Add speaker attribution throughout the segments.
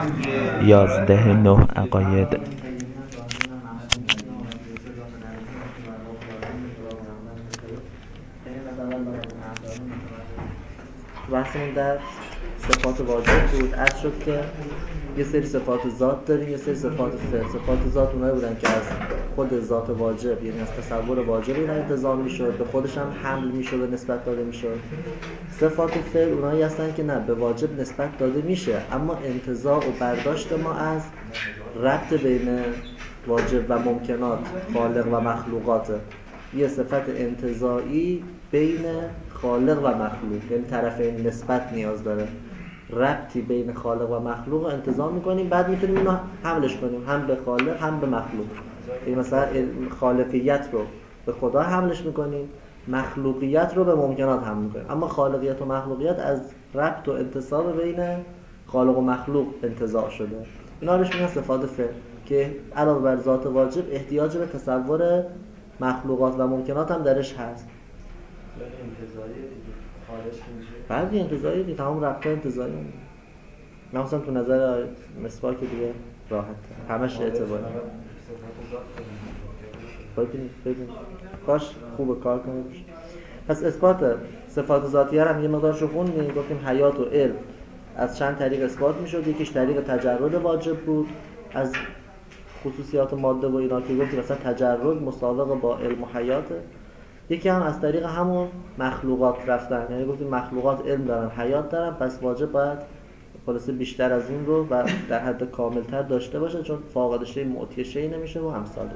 Speaker 1: 11 عقاید.
Speaker 2: بحثمون در صفات واجب بود. عرض شد که یه سری صفات ذات داریم، یه سری صفات فعل. صفات ذات اونایی بودن که از خود ذات واجب، یعنی از تصور واجب اینا انتزاع میشد، به خودش هم حمل میشد و نسبت داده میشد. صفات فعل اونایی هستن که نه، به واجب نسبت داده میشه، اما انتزاع و برداشت ما از ربط بین واجب و ممکنات، خالق و مخلوقات، یه صفت انتزاعی بین خالق و مخلوق، یعنی طرفین نسبت نیاز داره. ربطی بین خالق و مخلوق رو انتزاع میکنیم، بعد میتونیم اینو حملش کنیم، هم به خالق هم به مخلوق. یعنی مثلا خالقیت رو به خدا حملش میکنیم، مخلوقیت رو به ممکنات حمل میکنیم، اما خالقیت و مخلوقیت از ربط و انتصاب بین خالق و مخلوق انتزاع شده. اینا روش میگن صفات فعل که علاوه بر ذات واجب احتیاج به تصور مخلوقات و ممکنات هم درش هست.
Speaker 3: انتزاعی دیگه خارج میشه.
Speaker 2: بعدی انتزاعی دیگه، تمام ربط‌ها انتزاعی. من مثلا تو نظر مسواک دیگه راحت همش اعتباری. ببین کاش خوب کار کنید. پس اثبات صفات ذاتیه هم یه مقدار شو خوندیم، گفتیم حیات و علم از چند طریق اثبات میشد. یکیش طریق تجرد واجب بود از خصوصیات ماده و اینا که گفتیم مثلا تجرد مسابقه با علم و حیاته. یکی هم از طریق همون مخلوقات رفتن، یعنی گفتیم مخلوقات علم دارن، حیات دارن، پس واجب باید خلاصه بیشتر از این رو و در حد کاملتر داشته باشه، چون فاقد شی معطی شی نمیشه و امثاله.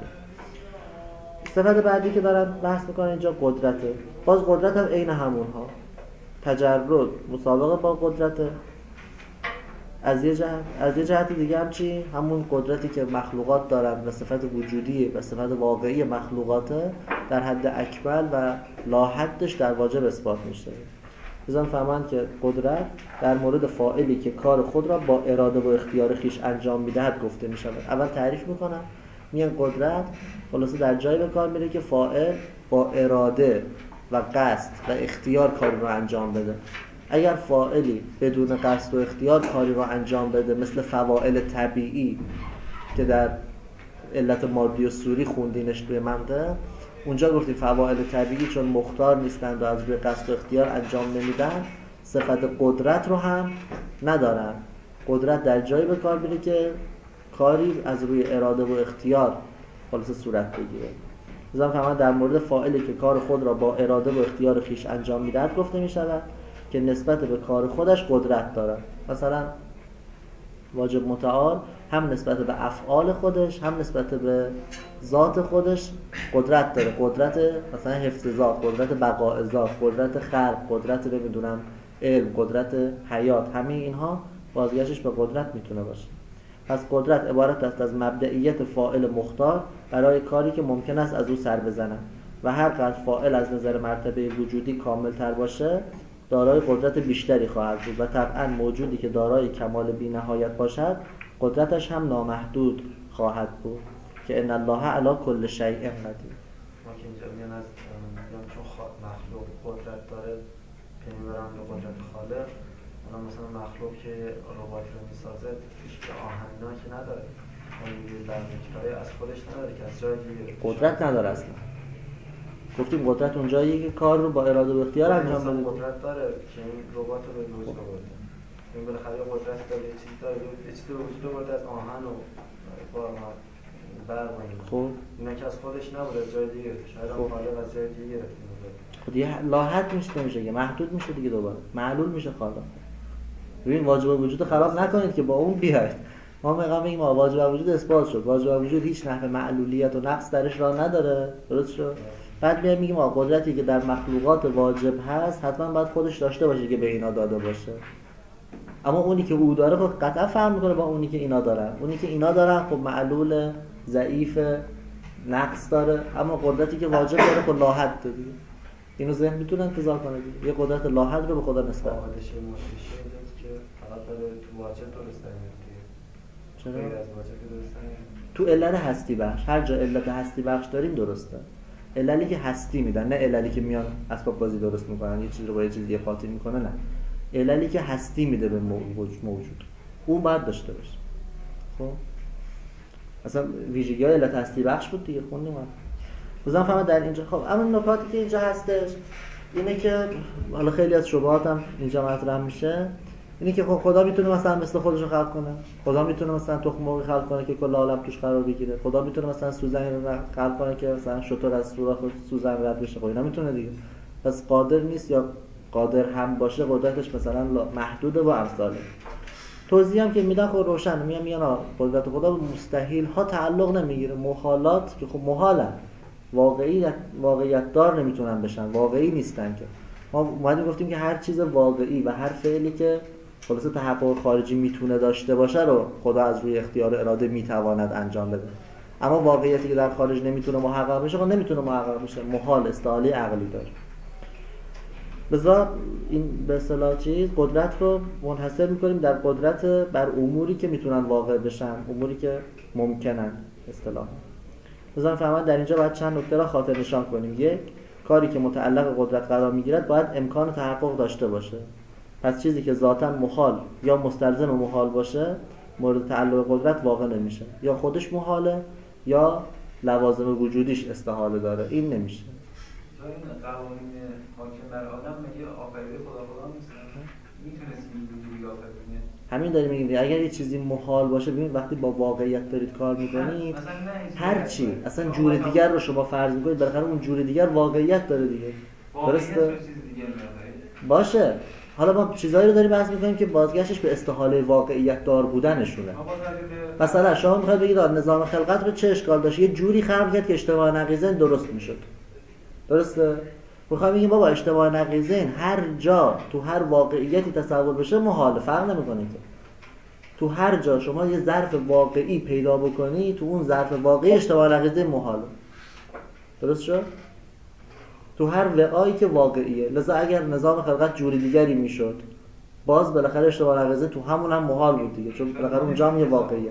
Speaker 2: صفت بعدی که دارن بحث میکنن اینجا قدرته. باز قدرت هم عین همونها، تجرد مسابقه با قدرته از یه جهت. از یه جهت دیگه هم چی؟ همون قدرتی که مخلوقات دارن و صفت وجودی و صفت واقعی مخلوقاته در حد اکمل و لاحدش در واجب اثبات میشه. بزن فهمن که قدرت در مورد فاعلی که کار خود را با اراده و اختیار خیش انجام میدهد گفته میشه. اول تعریف میکنم، میگن قدرت خلاصه در جایی به کار میره که فاعل با اراده و قصد و اختیار کاری رو انجام بده. اگر فاعلی بدون قصد و اختیار کاری رو انجام بده، مثل فواعل طبیعی که در علت مادی و صوری خوندینش توی منطق، اونجا گفتیم فواعل طبیعی چون مختار نیستند و از روی قصد و اختیار انجام نمیدن، صفت قدرت رو هم ندارن. قدرت در جایی به کار میره که کاری از روی اراده و اختیار خلاص صورت بگیره. مثلا فهمن در مورد فاعلی که کار خود را با اراده و اختیار خیش انجام میدهد گفته میشود که نسبت به کار خودش قدرت داره. مثلا واجب متعال هم نسبت به افعال خودش هم نسبت به ذات خودش قدرت داره. قدرت مثلا حفظ ذات، قدرت بقاء ذات، قدرت خلق، قدرت نمیدونم علم، قدرت حیات، همه اینها بازگشتش به قدرت میتونه باشه. پس قدرت عبارت است از مبدئیت فاعل مختار برای کاری که ممکن است از او سر بزنه و هر قدر فاعل از نظر مرتبه وجودی کامل تر باشه دارای قدرت بیشتری خواهد بود و طبعا موجودی که دارای کمال بی نهایت باشد قدرتش هم نامحدود خواهد بود که ان الله علی کل شیء قدیر.
Speaker 3: ما که اینجا میگن از چون مخلوق قدرت داره یعنی برام به قدرت خالق، اون مثلا مخلوق که ربات رو میسازه توش که آهنا که نداره، اون برمی‌کاره از خودش نداره که از جای دیگه
Speaker 2: قدرت نداره اصلا. گفتیم قدرت اونجاییه که کار رو با اراده و اختیار انجام بده.
Speaker 3: قدرت داره که این ربات رو به وجود آورده. این بالاخره قدرت داره، یه چیزی داره، یه چیزی به وجود آورده از آهن و برق.
Speaker 2: خب
Speaker 3: اینا که از خودش نبوده، از جای دیگه گرفته. شاید هم خالق از جای دیگه گرفته.
Speaker 2: خب یه لاحت نمیشه دیگه، محدود میشه دیگه، دوباره معلول میشه خالق. ببین واجب وجود خراب نکنید که با اون بیاید. ما میگم این واجب وجود اثبات شد، واجب وجود هیچ نحوه معلولیت و نقص درش راه نداره، درست شد؟ بعد میگیم قدرتی که در مخلوقات واجب هست حتما باید خودش داشته باشه که به اینا داده باشه. اما اونی که او داره خب قطعا فرق میکنه با اونی که اینا دارن. اونی که اینا دارن خب معلول، ضعیف، نقص داره، اما قدرتی که واجب داره خب لاحد داره. اینو ذهن میتونه انتزاع کنه دیگه. یه قدرت لاحد رو به خدا نسبت بده.
Speaker 3: واجب مشکل که فقط داره تو واجب درست دیگه.
Speaker 2: چرا؟
Speaker 3: غیر از واجب درست
Speaker 2: تو علت هستی بخش، هر جا علت هستی بخش داریم درسته. عللی که هستی میدن، نه عللی که میان اسباب بازی درست میکنن، یه چیزی رو با یه چیزی قاطی میکنه، نه. عللی که هستی میده به موجود، اون باید داشته باشه. خب اصلا ویژگی‌های علت هستی بخش بود دیگه، خوندیم بازم فهمید در اینجا. خب اما نکاتی که اینجا هستش اینه که حالا خیلی از شبهات هم اینجا مطرح میشه، اینه که خب خدا میتونه مثلا مثل خودش رو خلق کنه، خدا میتونه مثلا تخم مرغ خلق کنه که کل عالم توش قرار بگیره، خدا میتونه مثلا سوزن رو خلق کنه که مثلا شتر از سوراخ سوزن رد بشه، خب اینا میتونه دیگه. پس قادر نیست، یا قادر هم باشه قدرتش مثلا محدوده و امثاله. توضیح هم که میدن خب روشن، میگن قدرت خدا به مستحیل ها تعلق نمیگیره، محالات که خب محالن، واقعیت دار نمیتونن بشن، واقعی نیستن. که ما اومدیم گفتیم که هر چیز واقعی و هر فعلی که خلاصه تحقق خارجی میتونه داشته باشه رو خدا از روی اختیار اراده میتواند انجام بده. اما واقعیتی که در خارج نمیتونه محقق بشه، خب نمیتونه محقق بشه، محال، استحاله عقلی داره. بذار این به اصطلاح چیز قدرت رو منحصر میکنیم در قدرت بر اموری که میتونن واقع بشن، اموری که ممکنن اصطلاحا. بذار فهمن در اینجا باید چند نکته را خاطر نشان کنیم. یک، کاری که متعلق قدرت قرار میگیرد باید امکان تحقق داشته باشه. پس چیزی که ذاتاً محال یا مستلزم محال باشه مورد تعلق قدرت واقع نمیشه، یا خودش محاله یا لوازم وجودیش استحاله داره، این نمیشه.
Speaker 1: این قوانین حاکم بر آدم میگه آفریده خدا نیست، میتونست اینجوری آفرینه.
Speaker 2: همین داریم میگیم اگر یه چیزی محال باشه، ببین وقتی با واقعیت دارید کار میکنید، هر چی اصلا جور دیگر رو شما فرض میکنید، بالاخره اون جور دیگر واقعیت داره دیگه، درسته؟ باشه. حالا ما چیزایی رو داریم بحث میکنیم که بازگشتش به استحاله واقعیت دار بودنشونه. مثلا شما میخواید بگید نظام خلقت رو چه اشکال داشت، یه جوری خلق کرد که اجتماع نقیضین درست میشد، درسته؟ میخوایم بگیم بابا اجتماع نقیضین هر جا تو هر واقعیتی تصور بشه محال، فرق نمیکنه که تو هر جا شما یه ظرف واقعی پیدا بکنی، تو اون ظرف واقعی اجتماع نقیضین محاله، درست شد؟ تو هر وعایی که واقعیه. لذا اگر نظام خلقت جوری دیگری میشد، باز بالاخره اشتباه نقیضین تو همون هم محال بود دیگه، چون بالاخره اونجا هم یه واقعیت.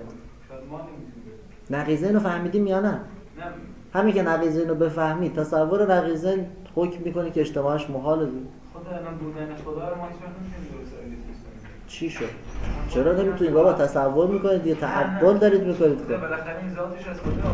Speaker 2: نقیضین رو فهمیدیم یا نه؟ همین که نقیضین رو بفهمید، تصور نقیضین حکم میکنه که اجتماعش محاله دیگه.
Speaker 1: خدا الان بودن خدا رو ما هیچ وقت نمی‌تونیم درست بفهمیم.
Speaker 2: چی شد؟ چرا نمیتونید بابا تصور میکنید، یه تعقل دارید میکنید که
Speaker 1: بالاخره این ذاتش از خدا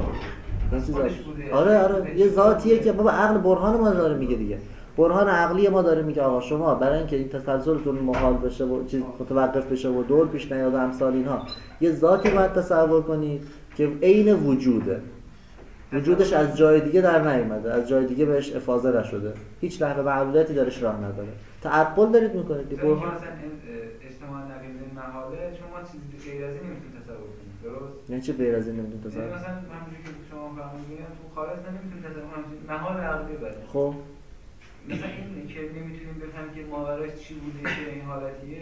Speaker 1: آورده.
Speaker 2: آره یه ذاتیه که بابا عقل برهان ما داره میگه دیگه. برهان عقلی ما داره میگه آقا شما برای اینکه این تسلسلتون محال بشه و چیز متوقف بشه و دور پیش نیاد و امثال اینها، یه ذاتی باید تصور کنید که عین وجوده، وجودش از جای دیگه در نیامده، از جای دیگه بهش افاضه نشده، هیچ نحوه معلولیتی درش راه نداره. تعقل دارید میکنید دیگه.
Speaker 1: برهان مثلا اجتماع نقیضین محاله، شما چیزی غیر از این نمیتونید تصور کنید، درست؟
Speaker 2: یعنی چه غیر از این نمیتونید تصور کنید؟
Speaker 1: مثلا همونجوری که شما فهمیدین تو خارج نمیتونید تصور کنید، محال عقلی بره.
Speaker 2: خب
Speaker 1: مثلا این که نمیتونیم بفهمیم که ماوراش چی بوده که این حالتیه.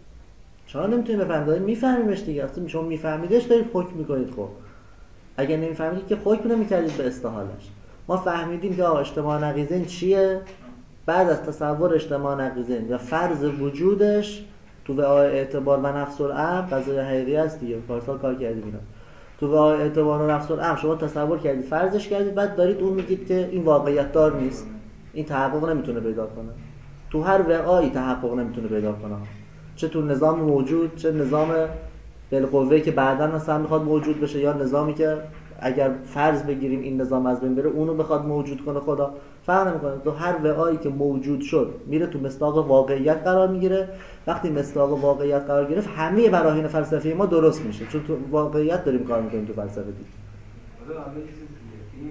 Speaker 2: چرا نمیتونید بفهمید؟ دارید میفهمیمش دیگه. اصلا شما میفهمیدش دارید حکم میکنید. خب اگه نمیفهمید که حکم نمیکردید به استحالش. ما فهمیدیم که اجتماع نقیضین چیه، بعد از تصور اجتماع نقیضین یا فرض وجودش تو وعای اعتبار و نفس الامر قضیه حقیقی است دیگه. پارسال کار کردیم اینا. تو وعای اعتبار و نفس الامر شما تصور کردید، فرضش کردید، بعد دارید اون میگید که این واقعیت دار نیست، این تحقق نمیتونه پیدا کنه. تو هر وعایی تحقق نمیتونه پیدا کنه، چه تو نظام موجود، چه نظام بالقوه که بعداً مثلا میخواد موجود بشه، یا نظامی که اگر فرض بگیریم این نظام از بین بره اونو بخواد موجود کنه خدا، فرق نمیکنه. تو هر وعایی که موجود شد میره تو مصداق واقعیت قرار میگیره. وقتی مصداق واقعیت قرار گرفت همه براهین فلسفی ما درست میشه، چون تو واقعیت داریم کار میکنیم تو فلسفه دیگه.
Speaker 1: خدا همه چیز دیگه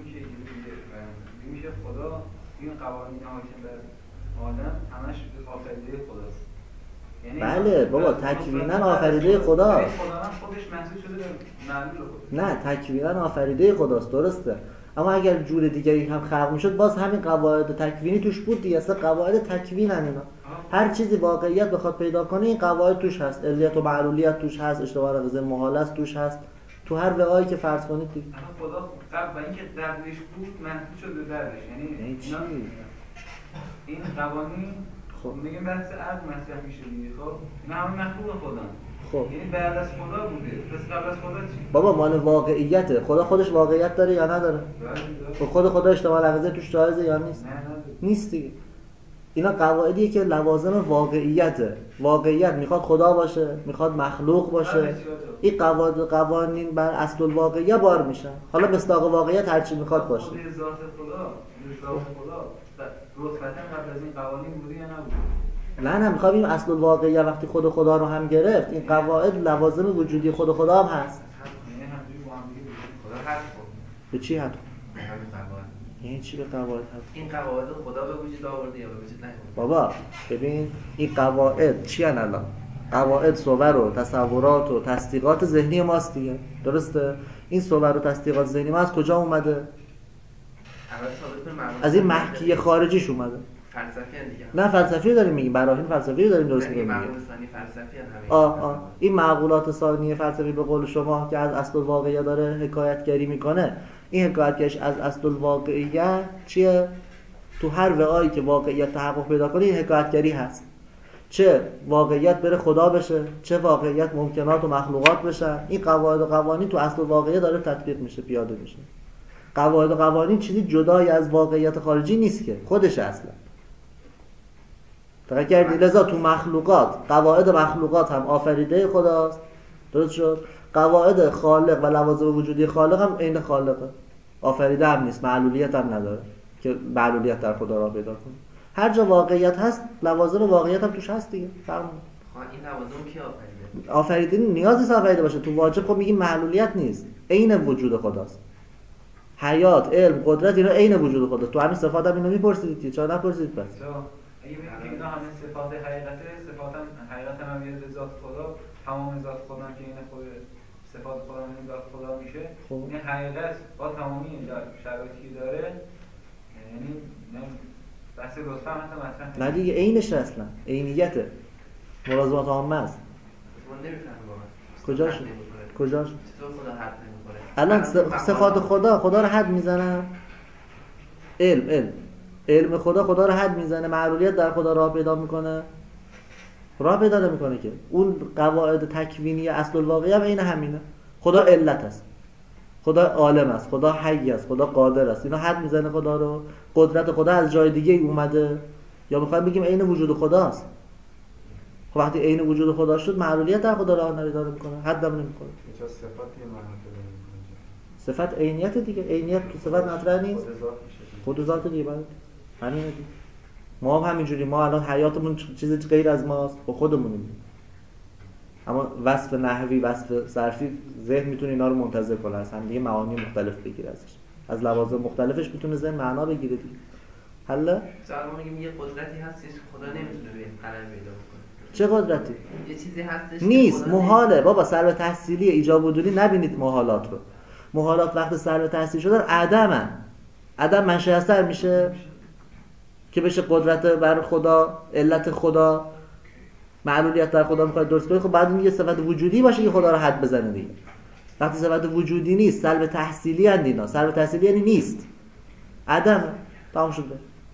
Speaker 1: این میشه خدا این قوانین حاکم بر عالم همش آفریده خداست.
Speaker 2: بله بابا تکویناً آفریده خدا.
Speaker 1: خدا خودش محسوب شده به معلول خودش.
Speaker 2: نه تکویناً آفریده خداست، درسته. اما اگر جور دیگری هم خلق میشد باز همین قواعد تکوینی توش بود دیگه. اصلا قواعد تکوینن اینا. هر چیزی واقعیت بخواد پیدا کنه این قواعد توش هست، علیت و معلولیت توش هست، اشتباه نقیض محال است توش هست، تو هر وعایی که فرض کنید دیگه.
Speaker 1: اما خدا قبل اینکه دردش بود محسوب شد به دردش، یعنی این قوانین خب میگم بحث عقل مطرح میشه دیگه. خب اینا همه مخلوق خدا. خب یعنی بعد از خدا بوده، پس قبل از خدا چی؟
Speaker 2: بابا مال واقعیته. خدا خودش واقعیت داره یا نداره؟ خب خود خدا اجتماع نقیضه توش جایزه یا نیست؟
Speaker 1: نه
Speaker 2: نیست دیگه. اینا قواعدیه که لوازم واقعیته. واقعیت میخواد خدا باشه، میخواد مخلوق باشه. این قوانین بر اصل الواقعیه بار میشن. حالا مصداق واقعیت هر چی میخواد باشه.
Speaker 1: خود ذات خدا رتبتاً قبل از این قوانین بوده یا نبوده؟
Speaker 2: نه میخوام بگیم اصل الواقعیه وقتی خود خدا رو هم گرفت، این قواعد لوازم وجودی خود خدا هم هست.
Speaker 1: یعنی همینجوری با هم دیگه خدا هست.
Speaker 2: به چی هست؟
Speaker 1: همین قواعد.
Speaker 2: یعنی چی به قواعد هست؟
Speaker 1: این قواعد خدا به وجود آورده یا به وجود نیاورده؟
Speaker 2: بابا ببین این قواعد چی هن الان؟ قواعد صور و تصورات و تصدیقات ذهنی ماست دیگه، درسته؟ این صور و تصدیقات ذهنی ما از کجا اومده؟ از این محکی خارجیش اومده.
Speaker 1: فلسفی دیگه.
Speaker 2: نه فلسفی داریم میگیم، براهین فلسفی داریم درست میگیم.
Speaker 1: معقول ثانی فلسفی همین.
Speaker 2: این معقولات ثانی فلسفی به قول شما که از اصل الواقعیه داره حکایتگری میکنه، این حکایتگریش از اصل الواقعیه چیه؟ تو هر وعایی که واقعیت تحقق پیدا کنه این حکایتگری هست. چه واقعیت بره خدا بشه، چه واقعیت ممکنات و مخلوقات بشن. این قواعد و قوانین تو اصل الواقعیه داره تطبیق میشه، پیاده میشه. قواعد و قوانین چیزی جدای از واقعیت خارجی نیست که، خودش اصلا. دقیق کردی؟ لذا تو مخلوقات قواعد مخلوقات هم آفریده خداست، درست شد؟ قواعد خالق و لوازم وجودی خالق هم عین خالقه، آفریده هم نیست، معلولیت هم نداره که معلولیت در خدا را پیدا کنه. هر جا واقعیت هست لوازم واقعیت هم توش هست دیگه. فرق
Speaker 1: این لوازم کی آفریده؟
Speaker 2: آفریده نیاز نیست آفریده باشه. تو واجب خب میگیم معلولیت نیست، عین وجود خداست. حیات، علم، قدرت اینا عین وجود خداست. تو همین صفات هم اینو میپرسیدید، چرا نپرسیدید پس؟
Speaker 1: اگه ببینید اینا همه صفات حقیقته، صفات حقیقت هم به ذات خدا، تمام ذات خدا که این خود صفات خدا این ذات خدا میشه. این حقیقت با تمامی شرایطی داره، یعنی بحث لطفا مثلا
Speaker 2: نه دیگه عینش اصلا عینیته، ملازمات عامه است.
Speaker 1: من نمیفهمم واقعا
Speaker 2: کجاش
Speaker 1: چطور خدا حد نمیکنه؟
Speaker 2: الان صفات خدا رو حد میزنن. علم خدا رو حد میزنه، معلولیت در خدا راه پیدا میکنه، راه پیدا نمیکنه که. اون قواعد تکوینی اصل الواقعی هم عین همینه. خدا علت است، خدا عالم است، خدا حی است، خدا قادر است. اینا حد میزنه خدا رو. قدرت خدا از جای دیگه اومده، یا میخوایم بگیم عین وجود خداست. خب وقتی عین وجود خدا شد معلولیت در خدا راه پیدا نمیکنه، حدم نمیکنه.
Speaker 3: چه صفاتی معنی
Speaker 2: صفت عینیت دیگه. عینیت تو صفت مطرح نیست، خود ذات دیگه. بعد همین دیگه. ما هم همینجوری، ما الان حیاتمون چیزی غیر از ماست، با خودمونیم. اما وصف نحوی، وصف صرفی ذهن میتونه اینا رو منتزع کنه، از هم دیگه معانی مختلف بگیره ازش، از لوازم مختلفش میتونه ذهن معنا بگیره دیگه. حالا
Speaker 1: ما میگیم یه قدرتی هستش خدا نمیتونه به قلم پیدا کنه.
Speaker 2: چه قدرتی؟
Speaker 1: یه چیزی هستش
Speaker 2: نیست، محاله. بابا سلب تحصیلی ایجاب وجودی نبینید محالات رو. محالات وقت سلب تحصیل شدن عدم منشأ اثر میشه که بشه قدرت بر خدا، علت خدا، معلولیت در خدا میخواد درست کنه. خب بعد میگه صفت وجودی باشه که خدا رو حد بزنه دیگه. وقتی صفت وجودی نیست، سلب تحصیلی اند اینا. سلب تحصیلی یعنی نیست، عدم، تمام شده.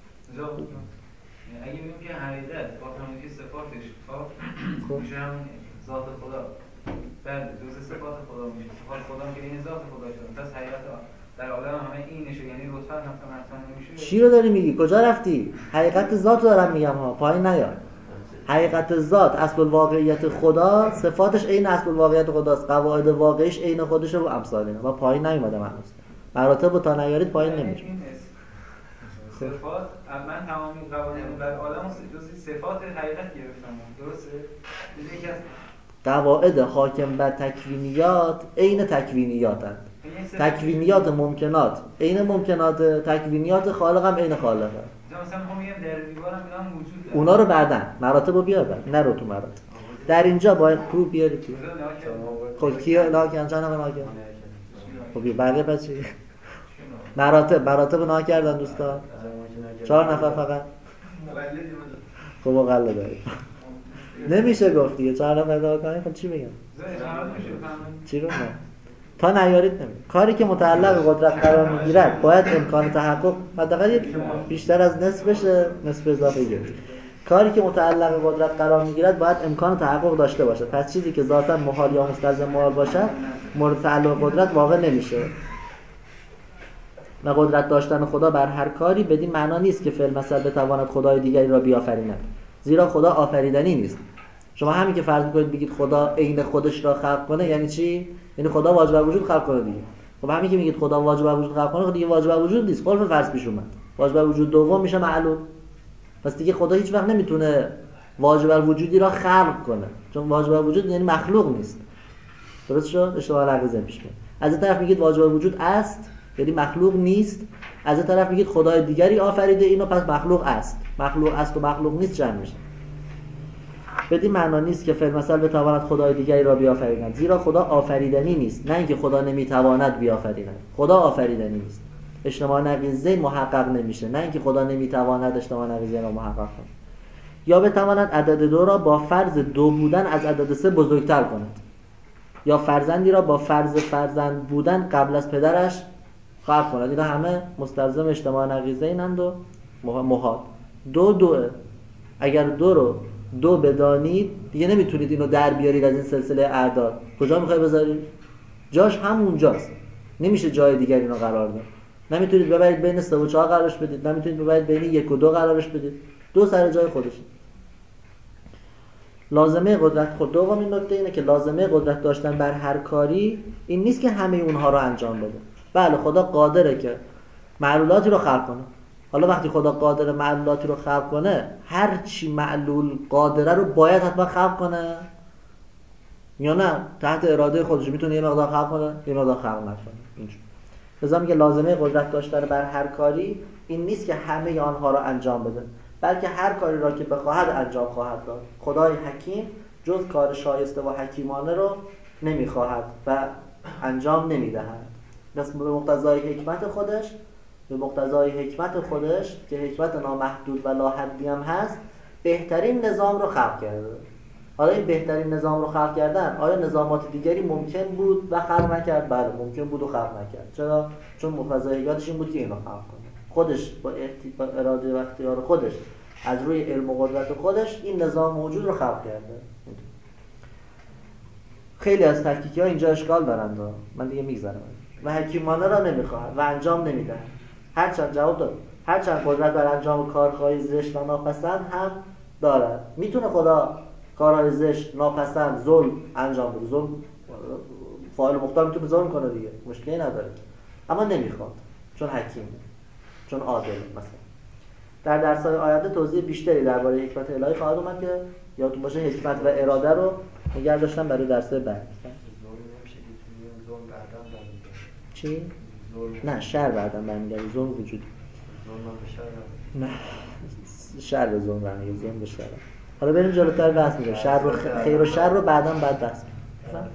Speaker 1: اگه بگیم که حقیقت با تمامی صفاتش میشه هم ذات خدا، بعد جزء صفات خدا میشه، صفات خدا که این ذات خدا شده، پس حقیقت در عالم همه اینشه، یعنی لطفا مثلا نمیشه.
Speaker 2: چی رو داری میگی؟ کجا رفتی؟ حقیقت ذات رو دارم میگم ها، پایین نیا. حقیقت ذات، اصل الواقعیت خدا، صفاتش عین اصل الواقعیت خداست، قواعد واقعیش عین خودشه و امثال اینا. ما پایین نیومدم هنوز. مراتب رو تا نیارید پایین نمیشه.
Speaker 1: صفات من تمامی قوانین در عالم جزئی صفات حقیقت گرفتم، درسته؟ یکی از
Speaker 2: قواعد حاکم بر تکوینیات عین تکوینیاتند. تکوینیات ممکنات عین ممکنات، تکوینیات خالق هم عین خالقه.
Speaker 1: مثلا ما میگیم در دیوارم اینا وجود داره.
Speaker 2: اونا رو بعدن مراتب رو بیار بعد، نرو تو مراتب. در اینجا باید کو بیاری تو. خب کیا لاکن چند نفر لاکن؟ خب بقیه بچه مراتب نا کردن دوستا. 4 نفر فقط. خب مقلد داری. نمیشه گفت دیگه 4 نفر دعا کنیم. خب چی بگم؟ چی رو نه؟ تا نیارید نمیشه. کاری که متعلق به قدرت قرار میگیرد باید امکان تحقق حداقل بیشتر از نصف بشه، نصف اضافه گیرد. کاری که متعلق به قدرت قرار میگیرد باید امکان تحقق داشته باشه. پس چیزی که ذاتا محال یا مستلزم محال باشد مورد تعلق قدرت واقع نمیشه. و قدرت داشتن خدا بر هر کاری بدین معنا نیست که فعل مثل بتواند خدای دیگری را بیافریند، زیرا خدا آفریدنی نیست. شما همین که فرض می‌کنید بگید خدا عین خودش را خلق کنه یعنی چی؟ یعنی خدا واجب الوجود خلق کنه دیگه. خب همین که میگید خدا واجب الوجود خلق کنه، خب دیگه واجب الوجود نیست، خلف فرض پیش اومد. واجب الوجود دوم میشه معلول. پس دیگه خدا هیچ وقت نمیتونه واجب الوجودی را خلق کنه، چون واجب الوجود یعنی مخلوق نیست. درست شد؟ اشتباه نقیزه پیش میاد. از این طرف میگید واجب الوجود است یعنی مخلوق نیست، از این طرف میگید خدای دیگری آفریده اینو، پس مخلوق است. مخلوق است و مخلوق نیست جمع میشه. بدین معنا نیست که فعل مثل بتواند خدای دیگری را بیافریند، زیرا خدا آفریدنی نیست، نه اینکه خدا نمیتواند بیافریند. خدا آفریدنی نیست. اجتماع نقیضه محقق نمیشه، نه اینکه خدا نمیتواند اجتماع نقیضه را محقق کنه. یا بتواند عدد 2 را با فرض 2 بودن از عدد 3 بزرگتر کند، یا فرزندی را با فرض فرزند بودن قبل از پدرش خلق کند. اینا همه مستلزم اجتماع نقیضه اینند و محال. 2 اگر 2 رو 2 بدانید دیگه نمیتونید اینو در بیارید از این سلسله اعداد. کجا میخوای بذارید؟ جاش همونجاست، نمیشه جای دیگری اینو قرار داد. نمیتونید ببرید بین 3 و 4 قرارش بدید، نمیتونید ببرید بین 1 و 2 قرارش بدید. 2 سر جای خودشه. لازمه قدرت خود دومین نکته اینه که لازمه قدرت داشتن بر هر کاری این نیست که همه اونها رو انجام بده. بله خدا قادره که معلولاتی رو خلق کنه. حالا وقتی خدا قادره معلولاتی رو خلق کنه، هر چی معلول قادره رو باید حتما خلق کنه یا نه تحت اراده خودش میتونه یه مقدار خلق کنه یه مقدار خلق نکنه. اینجوری لذا میگه لازمه قدرت داشتن بر هر کاری این نیست که همه آنها رو انجام بده، بلکه هر کاری را که بخواهد انجام خواهد داد. خدای حکیم جز کار شایسته و حکیمانه رو نمیخواهد و انجام نمیدهد. بس به مقتضای حکمت خودش که حکمت نامحدود و لاحدی هم هست بهترین نظام رو خلق کرده. حالا این بهترین نظام رو خلق کردن آیا نظامات دیگری ممکن بود و خلق نکرد؟ بله ممکن بود و خلق نکرد. چرا؟ چون مقتضای حکمتش این بود که اینو خلق کنه. خودش با اراده و اختیار خودش از روی علم و قدرت خودش این نظام موجود رو خلق کرده. خیلی از تحقیقی ها اینجا اشکال دارند، من دیگه میگذرم. و حکیمانه را نمیخواهد و انجام نمیدهد. هرچند جواب داد هرچند قدرت بر انجام کارهای زشت و ناپسند هم دارد. میتونه خدا کارهای زشت ناپسند ظلم انجام بده. ظلم فاعل مختار میتونه ظلم کنه دیگه، مشکلی نداره، اما نمیخواد چون حکیمه، چون عادل. مثلا در درس‌های آینده توضیح بیشتری درباره حکمت الهی خواهد اومد که یادتون باشه حکمت و اراده رو نگه داشتم برای درس‌های بعد. چی؟ نه شر بعدم برمیگرده، ظلم وجود نه شر به ظلم برمیگرده، ظلم به شر. حالا بریم جلوتر بحث می‌کنیم شر و خیر و شر رو بعداً بعد بحث می‌کنیم.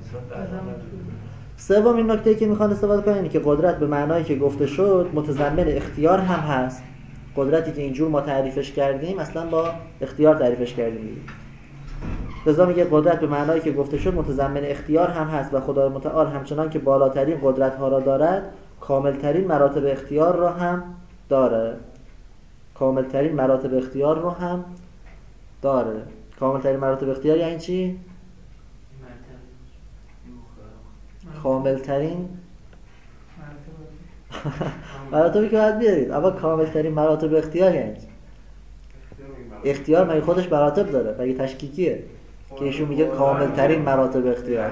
Speaker 2: سومین نکته‌ای که می‌خوام استفاده کنم اینه که قدرت به معنایی که گفته شد متضمن اختیار هم هست. قدرتی که اینجور ما تعریفش کردیم اصلا با اختیار تعریفش کردیم. لذا میگه قدرت به معنایی که گفته شد متضمن اختیار هم هست و خدای متعال همچنان که بالاترین قدرت‌ها را دارد کاملترین مراتب اختیار را هم داره. کاملترین مراتب اختیار رو هم داره. کاملترین مراتب اختیار یعنی چی؟ کاملترین مراتبی که باید بیارید، اما کاملترین مراتب اختیار یعنی چی؟ اختیار مگه خودش مراتب داره؟ مگه تشکیکیه که ایشون میگه کاملترین مراتب اختیار.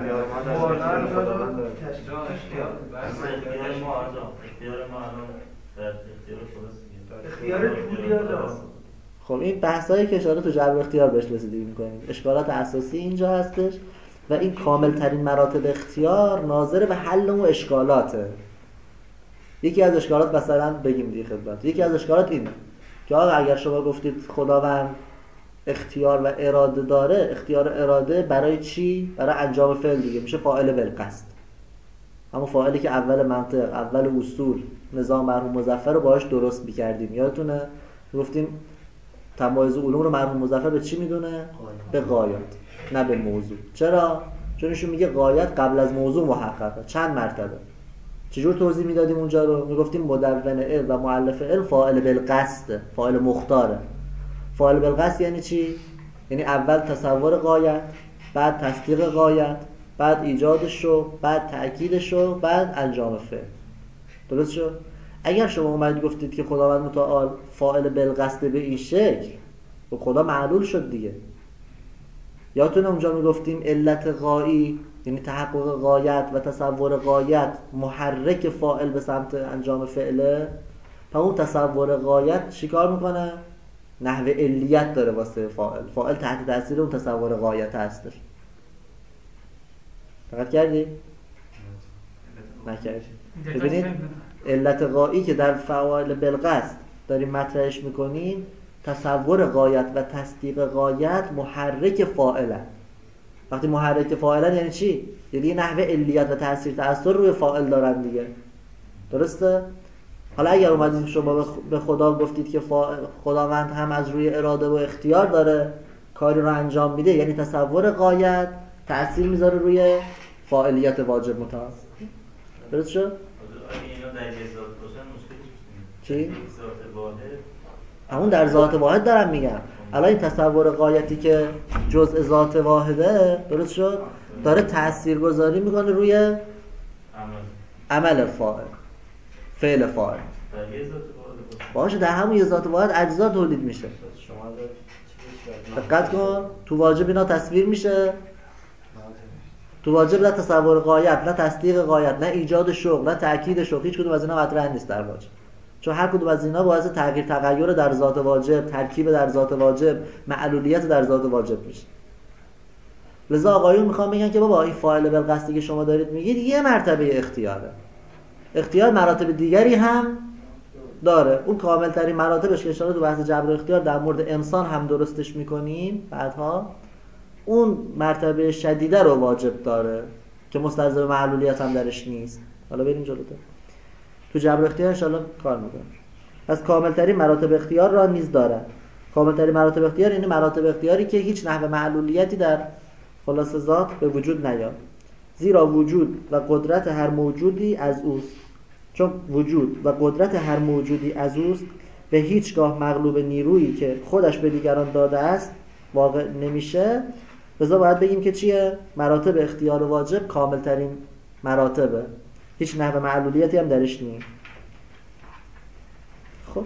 Speaker 2: خب این بحثایی که اشاره تو جبر اختیار بهش رسیدگی می‌کنیم. اشکالات اساسی اینجا هستش و این کاملترین مراتب اختیار ناظر به حل اون اشکالاته. یکی از اشکالات مثلا بگیم دیگه خدمت، یکی از اشکالات اینه که آقا اگر شما گفتید خداوند اختیار و اراده داره، اختیار و اراده برای چی؟ برای انجام فعل دیگه، میشه فاعل بالقصد. اما فاعلی که اول منطق، اول اصول، نظام مرحوم مظفر رو باهاش درست می‌کردیم. یادتونه گفتیم تمایز علوم رو مرحوم مظفر به چی میدونه؟ به غایات، نه به موضوع. چرا؟ چون ایشون میگه غایت قبل از موضوع محققه. چند مرتبه. چجور توضیح میدادیم اونجا رو؟ میگفتیم مدون علم و مؤلف علم فاعل بالقصد، فاعل مختاره. فاعل بالقصد یعنی چی؟ یعنی اول تصور غایت، بعد تصدیق غایت، بعد ایجادش رو، بعد تأکیدش رو، بعد انجام فعل. درست شد؟ اگر شما اومدید گفتید که خداوند متعال فاعل بالقصد به این شکل، و خدا معلول شد دیگه. یادتونه اونجا میگفتیم علت غایی یعنی تحقق غایت و تصور غایت محرک فاعل به سمت انجام فعله. پس اون تصور غایت چیکار میکنه؟ نحو علیت داره واسه فاعل. فاعل تحت تاثیر اون تصور غایت هستش. دقت کردی؟ نکردی. ببینید علت غایی که در فاعل بالقصد داریم مطرحش میکنیم، تصور غایت و تصدیق غایت محرک فاعله. وقتی محرک فاعلن یعنی چی؟ یعنی نحوه علیت و تأثیر روی فاعل دارن دیگه. درسته؟ حالا اگر اومدید شما به خدا گفتید که خداوند هم از روی اراده و اختیار داره کاری رو انجام میده، یعنی تصور غایت تأثیر میذاره روی فاعلیت واجب متعال. درست شد؟ چی؟ همون در ذات واحد دارم میگم. الان این تصور غایتی که جزء ذات واحده، درست شد؟ داره تاثیرگذاری میکنه روی عمل فاعل، فعل فاعل. باشه در همون یه ذات واحد اجزا تولید میشه. دقت کن تو واجب اینا تصویر میشه. تو واجب نه تصور غایت، نه تصدیق غایت، نه ایجاد شغل، نه تأکید شغل، هیچ کدوم از اینا مطرح نیست در واجب. چون هر کدوم از اینا باعث تغییر در ذات واجب، ترکیب در ذات واجب، معلولیت در ذات واجب میشه. لذا آقایون میخوام بگن که بابا این فاعل بالقصدی که شما دارید میگید یه مرتبه اختیاره. اختیار مراتب دیگری هم داره. اون کامل ترین مراتبش که انشاءالله تو بحث جبر اختیار در مورد انسان هم درستش میکنیم بعدها، اون مرتبه شدیده رو واجب داره که مستلزم معلولیت هم درش نیست. حالا بریم جلوتر تو جبر اختیار انشاءالله کار میکنیم. پس کامل ترین مراتب اختیار را نیز داره. کامل ترین مراتب اختیار یعنی مراتب اختیاری که هیچ نحوه معلولیتی در خلاص ذات به وجود نیاد، زیرا وجود و قدرت هر موجودی از اوست. چون وجود و قدرت هر موجودی از اوست، به هیچگاه مغلوب نیرویی که خودش به دیگران داده است واقع نمیشه. لذا باید بگیم که چیه؟ مراتب اختیار واجب کامل ترین مراتبه، هیچ نحوه معلولیتی هم درش نیست. خب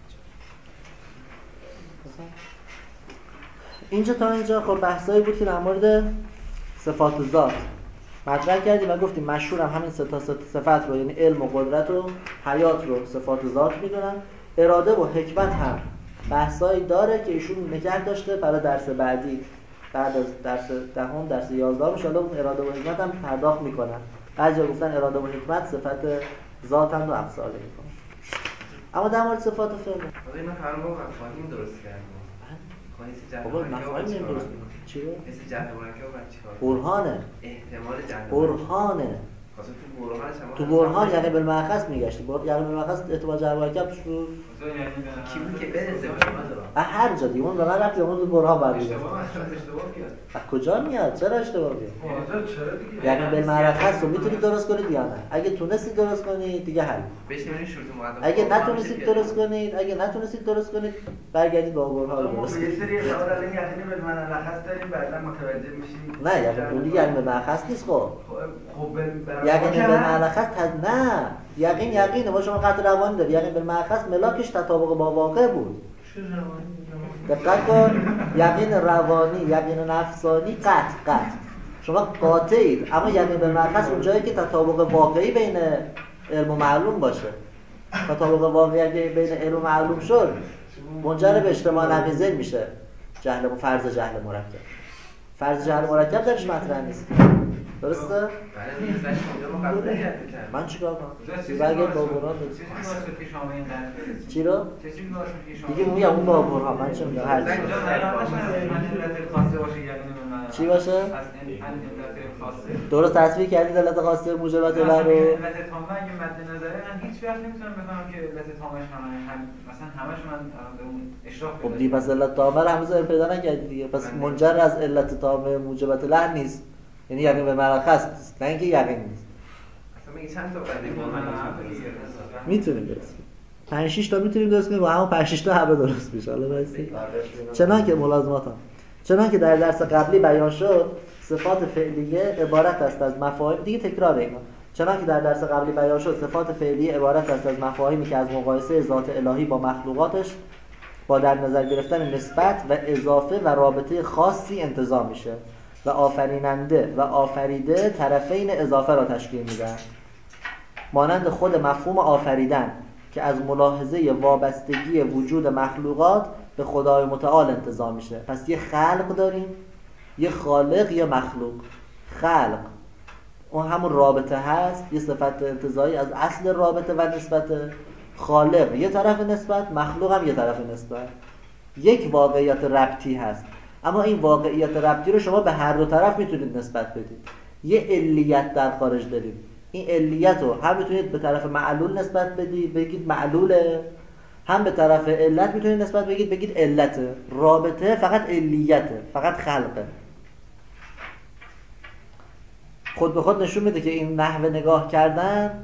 Speaker 2: اینجا تا اینجا خب بحثایی بود که در مورد صفات ذات مطرح کردیم و گفتیم مشهور هم همین سه تا صفت رو، یعنی علم و قدرت و حیات رو صفات ذات میدونن. اراده و حکمت هم بحثایی داره که ایشون نگه داشته برای درس بعدی، بعد از درس دهم، درس 11 ان شاءالله اون اراده و حکمت هم پرداخت میکنن. بعضیا گفتن اراده و حکمت صفت ذات هم رو افسانه میکنن. اما در مورد صفات فعل
Speaker 1: من هر موقع مفاهیم درست کردم.
Speaker 2: بابا مفاهیم درست میکنه. چی رو؟
Speaker 1: مثل جهل مرکب و چیکار؟
Speaker 2: برهانه.
Speaker 1: احتمال جهل
Speaker 2: برهانه. تو برهان یعنی بالمأخذ میگشتی. یعنی بالمأخذ احتمال جهل مرکب شو
Speaker 1: کی بود که برسه
Speaker 2: هر جا دیگه اون به من رفت اون تو برهان بعد میاد.
Speaker 1: اشتباه میاد.
Speaker 2: از کجا میاد؟ چرا اشتباه میاد؟
Speaker 1: چرا دیگه؟
Speaker 2: یعنی بالمأخذ رو میتونید درست کنید یا نه؟ اگه تونستید درست کنید دیگه حل.
Speaker 1: بشینید شروط مقدمه.
Speaker 2: اگه نتونستید درست کنید، برگردید با برهان درست کنید.
Speaker 1: یه سری احتمال یقینی بالمأخذ داریم بعدا متوجه میشیم.
Speaker 2: نه یعنی اون دیگه بالمأخذ نیست. خب
Speaker 1: یقین
Speaker 2: بالمأخذ نه، یقینه. با شما قطع روانی داری. یقین بالمأخذ ملاکش تطابق با واقع بود. دقت کن، یقین روانی، یقین نفسانی قطع. شما قاطعید، اما یقین بالمأخذ اونجایی که تطابق واقعی بین علم و معلوم باشه. تطابق واقعی اگه بین علم و معلوم شد منجر به اجتماع نقیضین میشه. فرض جهل مرکب درش مطرح نیست. درسته؟ من چیکار کنم؟ برگرد با برهان چی رو؟ دیگه میگم اون با برهان من چه میگم هر چی باشه؟ درست تصویر کردید علت خاصه موجبت له رو.
Speaker 1: علت تامه اگه مد نظره من هیچ وقت نمیتونم بفهمم که علت تامش مثلا همش من به اون اشراف
Speaker 2: خب دیگه پس علت تامه رو هنوز پیدا نکردید دیگه. پس منجر از علت تامه موجبت له نیست. یعنی یقین به مرخص نیست، نه اینکه یقین نیست.
Speaker 1: اصلا میگه چند تا قضیه
Speaker 2: میتونیم درست کنیم. 5-6 تا میتونیم درست کنیم و همون 5-6 تا همه درست میشه. حالا وایسید. چنانکه ملازمات هم چنانکه در درس قبلی بیان شد، صفات فعلیه عبارت است از مفاهیم دیگه تکرار اینا. چنانکه در درس قبلی بیان شد صفات فعلی عبارت است از مفاهیمی که از مقایسه ذات الهی با مخلوقاتش با در نظر گرفتن نسبت و اضافه و رابطه خاصی انتزاع میشه و آفریننده و آفریده طرفین اضافه را تشکیل میدن، مانند خود مفهوم آفریدن که از ملاحظه وابستگی وجود مخلوقات به خدای متعال انتزاع میشه. پس یه خلق داریم، یه خالق، یه مخلوق. خلق اون همون رابطه هست، یه صفت انتزاعی از اصل رابطه و نسبت. خالق یه طرف نسبت، مخلوق هم یه طرف نسبت. یک واقعیت ربطی هست، اما این واقعیت ربطی رو شما به هر دو طرف میتونید نسبت بدید. یه علیت در خارج داریم، این علیت رو هم میتونید به طرف معلول نسبت بدید بگید معلوله، هم به طرف علت میتونید نسبت بگید علته. رابطه فقط علیته، فقط خلقه. خود به خود نشون میده که این نحوه نگاه کردن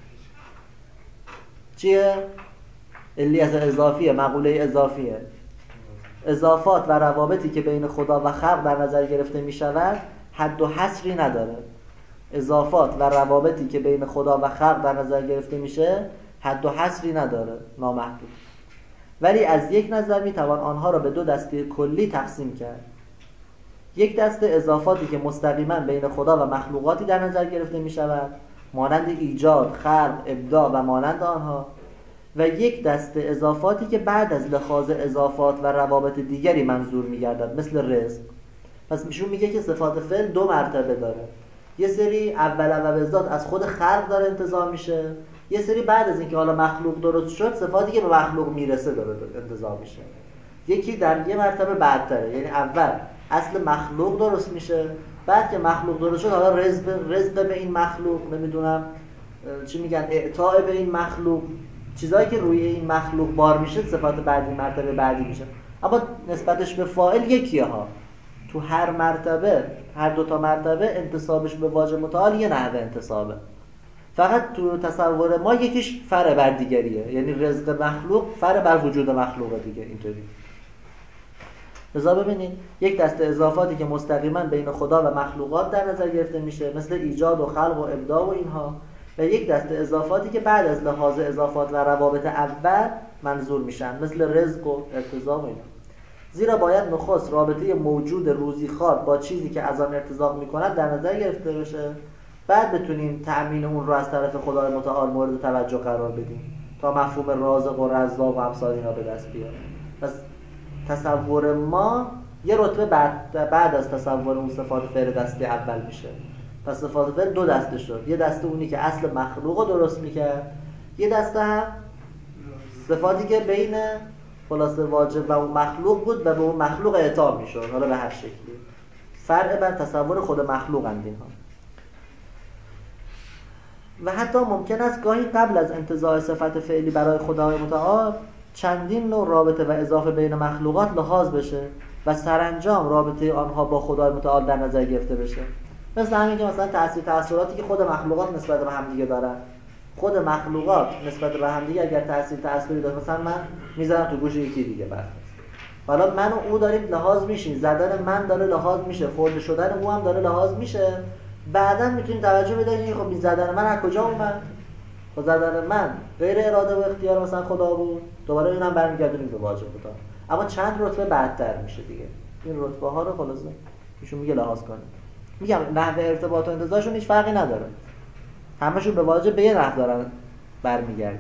Speaker 2: چیه؟ علیت اضافیه، مقوله اضافیه. اضافات و روابطی که بین خدا و خلق در نظر گرفته میشود حد و حصری نداره. اضافات و روابطی که بین خدا و خلق در نظر گرفته میشه حد و حصری نداره، نامحدود. ولی از یک نظر میتوان آنها را به دو دسته کلی تقسیم کرد. یک دسته اضافاتی که مستقیما بین خدا و مخلوقاتی در نظر گرفته میشود، مانند ایجاد، خلق، ابداع و مانند آنها، و یک دسته اضافاتی که بعد از لحاظ اضافات و روابط دیگری منظور میگردد، مثل رزق. پس میشون میگه که صفات فعل دو مرتبه داره. یه سری اول و ذات از خود خلق داره انتزاع میشه، یه سری بعد از اینکه حالا مخلوق درست شد صفاتی که به مخلوق میرسه داره انتزاع میشه. یکی در یه مرتبه بعدتره، یعنی اول اصل مخلوق درست میشه، بعد که مخلوق درست شد حالا رزق به این مخلوق، نمیدونم چی میگن، اعطاء به این مخلوق، چیزایی که روی این مخلوق بار میشه صفات بعدی، مرتبه بعدی میشه. اما نسبتش به فاعل یکیه ها. تو هر مرتبه، هر دو تا مرتبه انتسابش به واجب متعال یه نحوه انتسابه. فقط تو تصور ما یکیش فرع بر دیگریه، یعنی رزق مخلوق فرع بر وجود مخلوق دیگه. اینطوری لذا ببینید یک دسته اضافاتی که مستقیما بین خدا و مخلوقات در نظر گرفته میشه، مثل ایجاد و خلق و ابداع و اینها، و یک دسته اضافاتی که بعد از لحاظ اضافات و روابط اول منظور میشن، مثل رزق و ارتزاق و اینا. زیرا باید نخست رابطه موجود روزیخوار با چیزی که از آن ارتزاق میکند در نظر گرفته بشه، بعد بتونیم تأمین اون رو از طرف خدای متعال مورد توجه قرار بدیم تا مفهوم رازق و رزاق و امثال اینا به دست بیاره. پس تصور ما یه رتبه بعد از تصور اون صفات فعل دسته اول میشه. پس صفات فعل دو دسته شد، یه دسته اونی که اصل مخلوق رو درست میکرد، یه دسته هم صفاتی که بین خلاصه واجب و اون مخلوق بود و به اون مخلوق اعطا میشد، حالا به هر شکلی. فرع بر تصور خود مخلوق اند اینها. و حتی ممکن است گاهی قبل از انتزاع صفت فعلی برای خدای متعال چندین نوع رابطه و اضافه بین مخلوقات لحاظ بشه و سرانجام رابطه آنها با خدای متعال در نظر گرفته بشه. مثل همین که مثلا تأثیراتی که خود مخلوقات نسبت به همدیگه دارن. خود مخلوقات نسبت به همدیگه اگر تأثیری داره، مثلا من میذارم تو گوش یکی دیگه، بعد حالا من و او داریم لحاظ میشیم، زدن من داره لحاظ میشه، خورده شدن او هم داره لحاظ میشه، بعداً میتونیم توجه بدیم خب زدن من از کجا اومد؟ خب زدن من غیر اراده و اختیار مثلا خدا بود، دوباره اینم برمیگردونیم به واجب بود. اما چند رتبه بعدتر میشه دیگه. این رتبه ها رو خلاصه ایشون میگه لحاظ کنه. میگم نحوه ارتباط و انتزاعشون هیچ فرقی نداره، همشون به واجب به یه نحو دارن برمیگردن.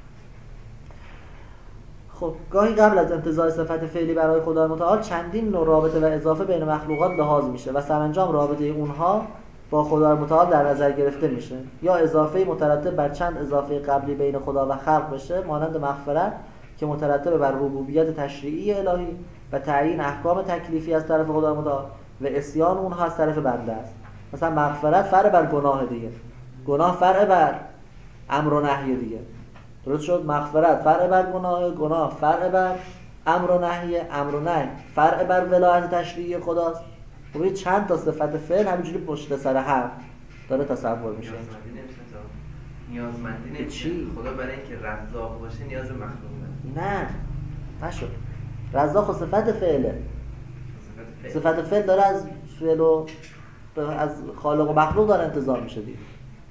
Speaker 2: خب گاهی قبل از انتزاع صفت فعلی برای خدای متعال چندین نوع رابطه و اضافه بین مخلوقات لحاظ میشه و سرانجام رابطه اونها با خدای متعال در نظر گرفته میشه، یا اضافه مترتب بر چند اضافه قبلی بین خدا و خلق بشه، مانند مغفرت که مترتب بر ربوبیت تشریعی الهی و تعیین احکام تکلیفی از طرف خدای متعال و عصیان اونها از طرف بنده است. مثلا مغفرت فرع بر گناه دیگه، گناه فرع بر امر و نهی دیگه. درست شد؟ مغفرت فرع بر گناه، گناه فرع بر امر و نهی، امر و نهی فرع بر ولایت تشریعی خداست. خب چند تا صفت فعل همینجوری پشت سر هم داره تصور میشه.
Speaker 4: نیازمندی نمیشه. خدا برای اینکه رزاق باشه نیاز به مخلوق
Speaker 2: نه نشد. رزاق و صفت فعله. صفت فعل داره از فعل و از خالق و مخلوق داره انتزاع میشه دیگه.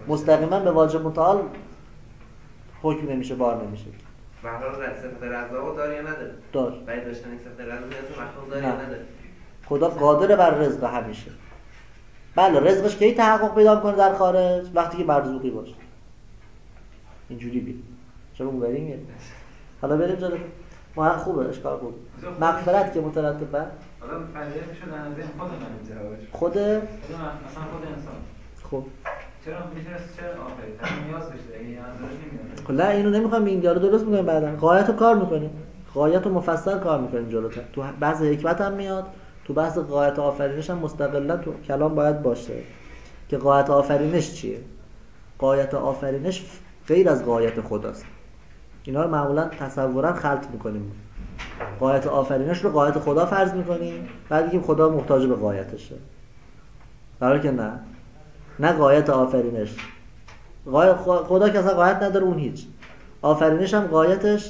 Speaker 2: مستقیما به واجب متعال حکم نمیشه، بار نمیشه.
Speaker 4: به هر حال صفت رضا داره یا نداره؟
Speaker 2: داره.
Speaker 4: باید داشتن این صفت رضا نیاز مخلوق داره یا نداره؟
Speaker 2: خدا قادر بر رزق همیشه. بله رزقش کی تحقق پیدا کنه در خارج؟ وقتی که مرزوقی باشه. اینجوری بید. چرا اون بریم؟ حالا بریم جلو. ما خوبه، اشکال خوبه. مغفرت که مترتب بر
Speaker 1: حالا فریضه میشه در نظر خود من جوابش.
Speaker 2: خود
Speaker 1: مثلا خود انسان.
Speaker 2: خب
Speaker 1: چرا میتونست چرا آفرید؟ تا نیاز داشته اگه نداشت نمیاد.
Speaker 2: خب نه اینو نمیخوام بگیم، دیالو درست میگم بعدا. غایتو کار میکنیم. غایتو مفصل کار میکنیم جلوتر. تو بحث حکمت هم میاد. تو بحث غایت آفرینش هم مستقلا تو کلام باید باشه که غایت آفرینش چیه. غایت آفرینش غیر از غایت خداست. اینا رو معمولا تصورا خلط میکنیم. غایت آفرینش رو غایت خدا فرض میکنیم، بعد میگیم خدا محتاج به غایتشه. برای که نه غایت آفرینش. خدا که اصلا غایت نداره، اون هیچ. آفرینش هم غایتش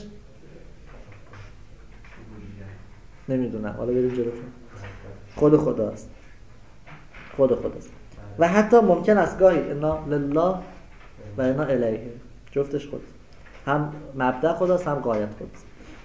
Speaker 2: نمیدونم، حالا بریم جلوتر. خود خداست. و حتی ممکن است گاهی انا لله و انا الیه، جفتش خود، هم مبدأ خداست هم غایت خداست.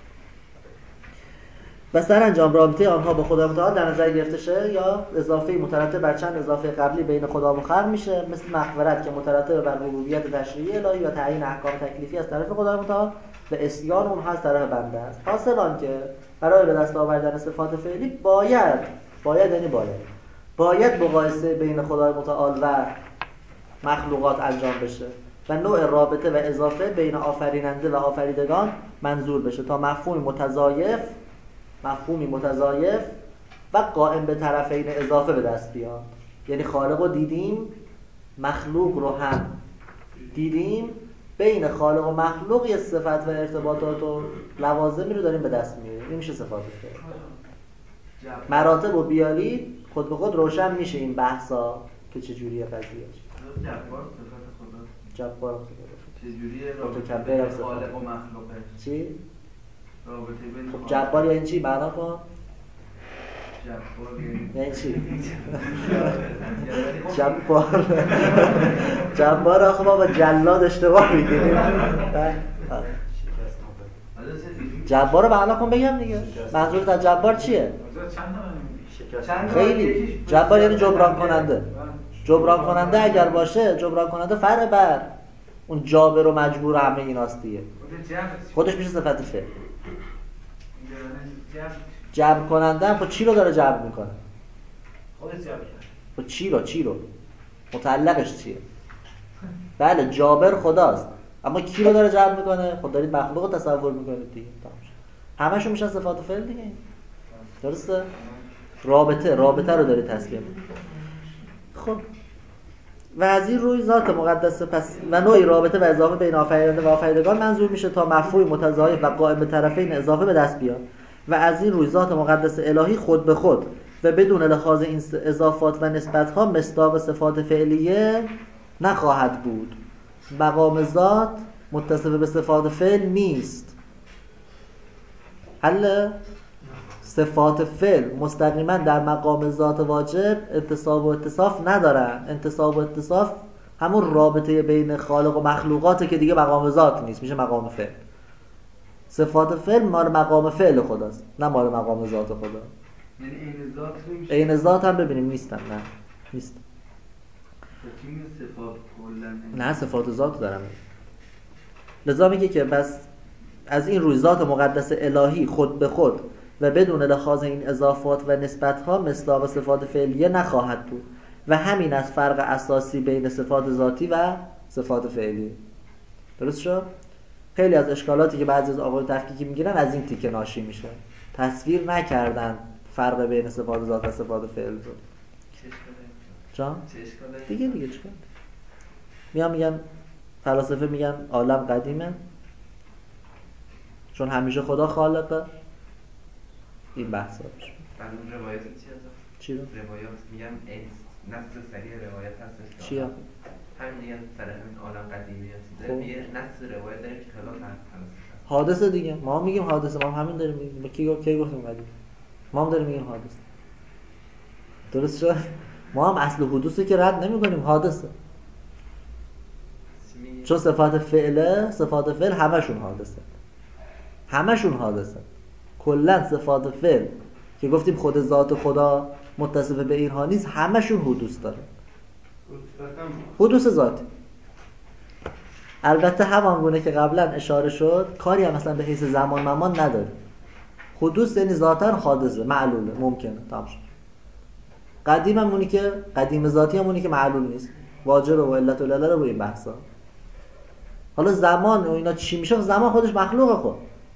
Speaker 2: و سرانجام رابطه آنها با خدا متعال در نظر گرفته شه یا اضافه مترتب بر چند اضافه قبلی بین خدا و خلق میشه، مثل مغفرت که مترتب بر ربوبیت تشریعی الهی و تعیین احکام تکلیفی از طرف خدا متعال و عصیان اونها از طرف بنده است. حاصل آن که برای به دست آوردن صفات فعلی باید مقایسه بین خدای متعال و مخلوقات انجام بشه و نوع رابطه و اضافه بین آفریننده و آفریدگان منظور بشه تا مفهومی متضایف و قائم به طرفین اضافه به دست بیاد. یعنی خالق رو دیدیم، مخلوق رو هم دیدیم، بین خالق و مخلوق یه صفت و ارتباطات و لوازمی رو داریم به دست میاریم. این میشه صفات فعل. مراتب رو بیارید خود به خود روشن میشه این بحثا که چجوریه قضیه. جبار
Speaker 1: چجوریه
Speaker 2: رابطه
Speaker 1: خالق و مخلوقه؟
Speaker 2: چی؟
Speaker 1: رابطه بین
Speaker 2: خب جبار یعنی چی؟ معنا کن.
Speaker 1: جبار
Speaker 2: یعنی چی؟ جبار آخه ما با جلاد اشتباه میگیریم. جبار رو معنا کن بگم دیگه. منظورت از جبار چیه؟ خیلی جبار یعنی جبران کننده. جبران کننده اگر باشه، جبران کننده فرع بر اون جابر و مجبور همه ایناست دیگه. خودش میشه صفت فعل. جبر کننده هم خب چی رو داره جبر میکنه؟
Speaker 1: خودش جبر
Speaker 2: خب چی رو متعلقش چیه؟ بله جابر خداست، اما کی رو داره جبر میکنه؟ خب دارید مخلوق رو تصور میکنید دیگه. همشون میشن صفات فعل دیگه. درسته؟ رابطه رو داره تسلیم. خب و از این روی ذات مقدس پس و نوعی رابطه و اضافه بین آفریننده و آفریدگان منظور میشه تا مفهوم متضایف و قائم به طرفین اضافه به دست بیاد. و از این روی ذات مقدس الهی خود به خود و بدون لحاظ این اضافات و نسبت‌ها مصداق صفات فعلیه نخواهد بود. مقام ذات متصف به صفات فعل نیست. حل صفات فعل مستقیما در مقام ذات واجب انتصاب و اتصاف ندارن. انتصاب و اتصاف همون رابطه بین خالق و مخلوقاته که دیگه مقام ذات نیست، میشه مقام فعل. صفات فعل مال مقام فعل خداست، نه مال مقام ذات خدا.
Speaker 1: یعنی عین ذات میشه.
Speaker 2: عین ذات هم ببینیم نیستن. نیست.
Speaker 1: صفات کلا
Speaker 2: نه صفات ذات دارم. لذا میگه که بس از این روی ذات مقدس الهی خود به خود و بدون لحاظ این اضافات و نسبت‌ها مصداق صفات فعلیه نخواهد بود و همین از فرق اساسی بین صفات ذاتی و صفات فعلی. درست شد؟ خیلی از اشکالاتی که بعضی از آقای تفکیکی میگیرن از این تیکه ناشی میشه. تصویر نکردن فرق بین صفات ذات و صفات فعل رو. جان؟ دیگه چیکار؟ میگن فلاسفه میگن عالم قدیمه چون همیشه خدا خالقه. این بحثا میشه.
Speaker 4: بعد اون روایت
Speaker 2: چی رو؟
Speaker 4: روایات میگن نص صحیح روایت هستش.
Speaker 2: چیه؟
Speaker 4: همین میگن سر همین عالم قدیمی هست. یه نص روایت داریم که خلاف هست.
Speaker 2: حادثه دیگه. ما هم میگیم حادثه، ما هم همین داریم میگیم. کی گفتیم قدیم؟ ما هم داریم میگیم حادثه. درست شد؟ ما هم اصل حدوثی که رد نمی‌کنیم، حادثه. چون صفات فعل همشون حادثه. کلا صفات فعل که گفتیم خود ذات خدا متصف به اینها نیست، همشون حدوث داره، حدوث ذاتی. البته همان گونه که قبلا اشاره شد کاری هم مثلا به حیث زمان ممان نداره. حدوث یعنی ذاتاً حادثه، معلوله، ممکنه، تمام شد. قدیم همونی که قدیم ذاتی همونی که معلول نیست، واجب و علت و العله رو این بحثا. حالا زمان و اینا چی میشه؟ زمان خودش مخلوقه.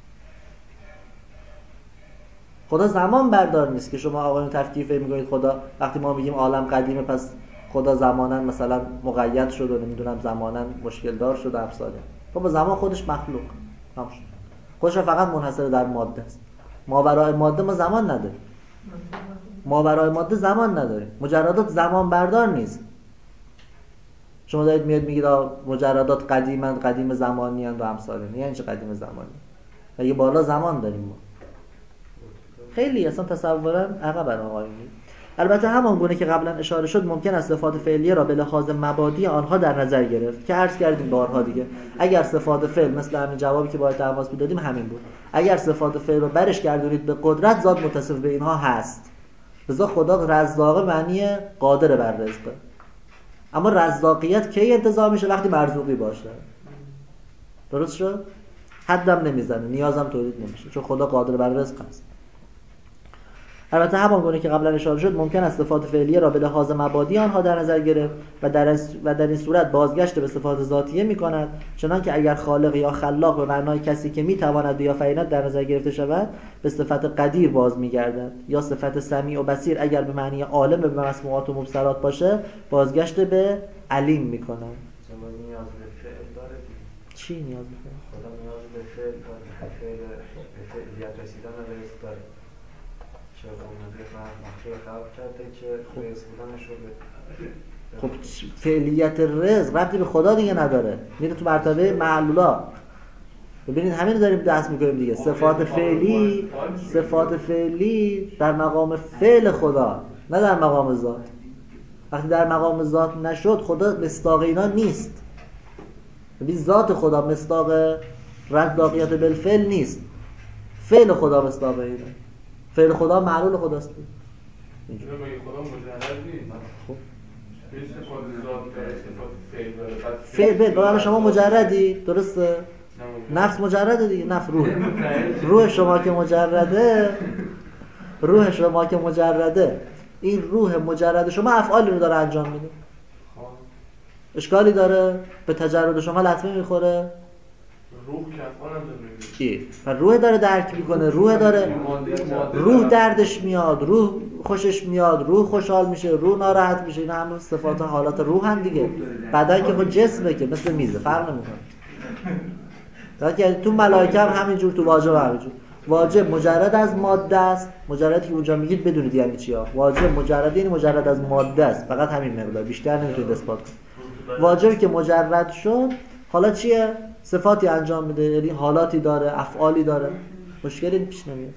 Speaker 2: خدا زمان بردار نیست که شما آقایون تفکیک میگید خدا وقتی ما میگیم عالم قدیمه پس خدا زماناً مثلا مقید شد و نمیدونم زماناً مشکل دار شد و افساده. خب زمان خودش مخلوق، تمام شد. خودش فقط منحصر در ماده است. ماورای ماده ما زمان نداریم. ماورای ماده زمان نداریم. مجردات زمان بردار نیست. شما دارید میگید مجردات قدیمن، قدیم زمانی اند و امثال این. یعنی چه قدیم زمانی؟ مگه بالا زمان داریم ما؟ خیلی اصلا تصورا عقب آقایون. البته همان گونه که قبلا اشاره شد ممکن است صفات فعلیه را به لحاظ مبادی آنها در نظر گرفت که عرض کردیم بارها دیگه. اگر صفات فعل مثل همین جوابی که باید تماس میدادیم همین بود، اگر صفات فعل رو برش گردونید به قدرت، ذات متصف به اینها هست. لذا خدا رزاق معنی قادر بر رزقه. اما رزاقیت کی انتزاع میشه؟ وقتی مرزوقی باشه. درست شد؟ حدم نمیزنه، نیازم تولید نمیشه، چون خدا قادر بر رزق است. البته همان گونه که قبلا اشاره شد ممکن است صفات فعلیه را به لحاظ مبادی آنها در نظر گرفت و در این صورت بازگشت به صفات ذاتیه می‌کند، چنانکه اگر خالق یا خلاق به معنای کسی که می‌تواند بیافریند در نظر گرفته شود به صفت قدیر باز می‌گردد، یا صفت سمیع و بصیر اگر به معنی عالم به مسموعات و مبصرات باشه بازگشت به علیم می‌کند.
Speaker 3: نیاز به فعل داره.
Speaker 2: چی نیاز به فعل؟
Speaker 3: خدا نیاز به فعل داره، به فعلیت رسیدن رزق داره. چه مخلوق خلق کرده که رزق بودنش رو
Speaker 2: خب فعلیت رزق ربطی به خدا دیگه نداره، میره تو مرتبه معلولا. ببینید همین داریم دست میکنیم دیگه. صفات فعلی در مقام فعل خدا، نه در مقام ذات. وقتی در مقام ذات نشد خدا مصداق اینا نیست. ببین ذات خدا مصداق رزاقیت بالفعل نیست، فعل خدا مصداق اینه. فعل خدا معلول خداست.
Speaker 5: اینجوری مگه خدا مجرد نیست؟ خب صفات ذات داره، صفات فعل داره.
Speaker 2: فعل شما مجردی، درسته؟ نفس مجرده دیگه، نفس روح شما که مجرده، این روح مجرد شما افعالی رو داره انجام میده. اشکالی داره؟ به تجرد شما لطمه میخوره؟
Speaker 5: روح که افعال هم داره.
Speaker 2: و روح داره درک میکنه، روح دردش میاد، روح خوشش میاد، روح خوشحال میشه، روح ناراحت میشه. این همه صفات حالات روح هم دیگه. بدن که خود جسمه که مثل میزه، فرق نمیکنه. تو ملائکه هم همینجور، تو واجب همینجور. واجب مجرد از ماده است. مجردی که اونجا میگید بدونید یعنی چی ها. واجب مجرد یعنی مجرد از ماده است، فقط همین مقدار، بیشتر نمیتونید اثبات کنید. واجبی که مجرد شد حالا چیه؟ صفاتی انجام میده، یعنی حالاتی داره، افعالی داره، مشکلی پیش نمیاد.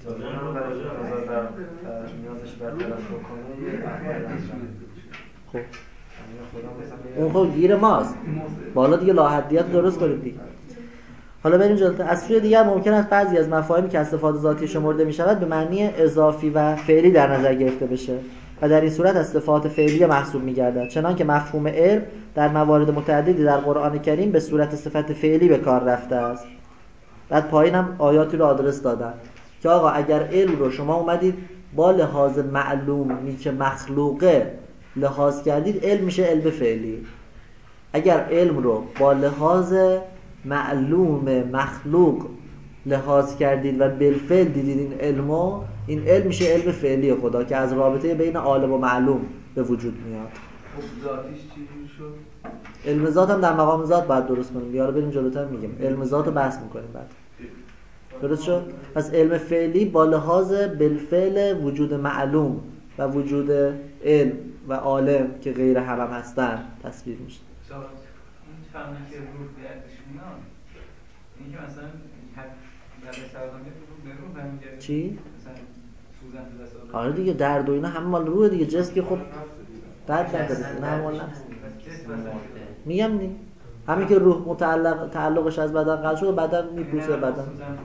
Speaker 2: خب اون خب گیر ماست، بالا دیگه لاحدیت درست کنید دیگه. حالا بریم جلوتر. از سوی دیگر ممکن است بعضی از مفاهیمی که از صفات ذاتی شمرده میشود به معنی اضافی و فعلی در نظر گرفته بشه و در این صورت از صفات فعلیه محسوب می‌گردد، چنانکه مفهوم علم در موارد متعددی در قرآن کریم به صورت صفت فعلی به کار رفته است. بعد پایینم آیاتی رو آدرس دادن که آقا اگر علم رو شما اومدید با لحاظ معلومی که مخلوقه لحاظ کردید، علم میشه علم فعلی. اگر علم رو با لحاظ معلوم مخلوق لحاظ کردید و بالفعل دیدید این علمو، این علم میشه علم فعلی خدا که از رابطه بین عالم و معلوم به وجود میاد.
Speaker 1: خب ذاتیش چی شد؟
Speaker 2: علم ذات هم در مقام ذات باید درست کنیم. بیاره بریم جلوتر میگیم علم ذات رو بحث میکنیم بعد. درست شد؟ پس علم فعلی با لحاظ بالفعل وجود معلوم و وجود علم و عالم که غیر هم هستن تصویر میشه.
Speaker 1: این فهمی که روح دردش میاد، این که مثلا در سرطانیت روح به روح برمیگرده.
Speaker 2: چی؟
Speaker 1: مثلا سوزن تو دست
Speaker 2: آره دیگه، درد و اینا همه مال روح دیگه. جسم که خب درد نداره، نه مال نفس. میگم نی همین که روح تعلقش از بدن قطع شد و بدن میپوسه بدن.